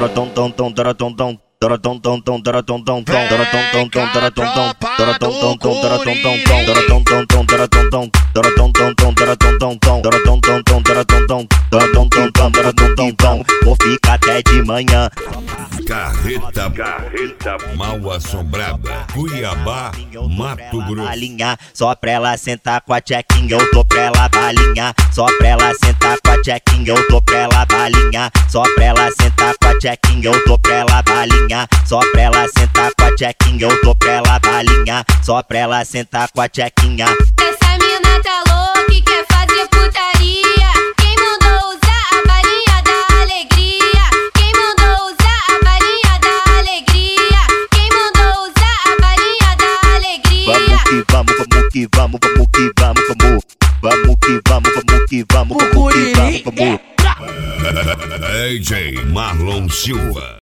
Vou ficar até de manhã. Carreta Mal Assombrada, Cuiabá, Mato Grosso. Só pra ela sentar com a tchequinha, eu tô pra ela balinha. Só pra ela sentar com a tchequinha, eu tô pra ela balinha. Só pra ela sentar com a tchequinha, eu tô pra ela balinha. Só pra ela sentar com a tchequinha, eu tô pra ela balinha. Só pra ela sentar com a tchequinha. Essa mina tá louca e quer fazer putaria. Quem mandou usar a balinha da alegria? Quem mandou usar a balinha da alegria? Quem mandou usar a balinha da alegria? Vamos que vamos, vamos que vamos, vamos que vamos, vamos. Vamos que vamos, vamos que vamos, vamos que vamos, vamos. DJ Marlon Silva.